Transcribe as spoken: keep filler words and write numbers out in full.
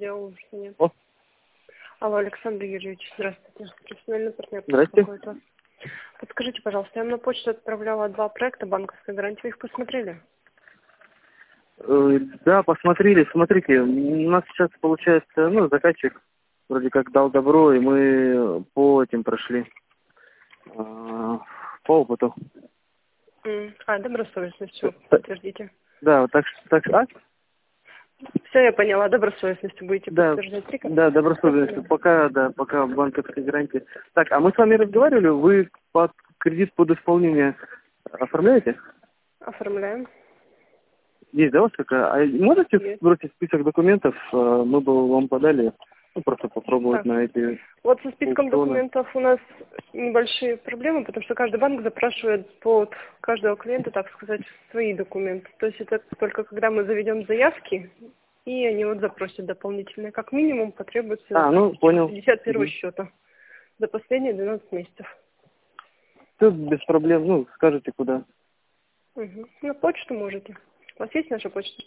сделал, уже нет. О. Алло, Александр Юрьевич, здравствуйте. Профессиональный партнер. Здрасте. Вас. Подскажите, пожалуйста, я вам на почту отправляла два проекта банковской гарантии. Вы их посмотрели? Э, Да, посмотрели. Смотрите, у нас сейчас получается, ну, заказчик вроде как дал добро, и мы по этим прошли, а, по опыту. М, А, добросовестность, все, Э, подтвердите. Да, вот так, что- так, а? Все, я поняла, добросовестностью будете Да, подтверждать. Прекрасно. да, добросовестно. Пока, да, пока банковской гарантии. Так, а мы с вами разговаривали, вы под кредит под исполнение оформляете? Оформляем. Есть, да, у вас такая? А можете Есть. сбросить список документов? э, Мы бы вам подали, ну, просто попробовать Так, на эти вот со списком аукционы. документов у нас небольшие проблемы, потому что каждый банк запрашивает под каждого клиента, так сказать, свои документы. То есть это только когда мы заведем заявки, и они вот запросят дополнительные. Как минимум потребуется А, ну, понял. пятьдесят первого Угу. счета за последние двенадцать месяцев. Тут без проблем, ну, скажете куда. Угу. На почту можете. У вас есть наша почта?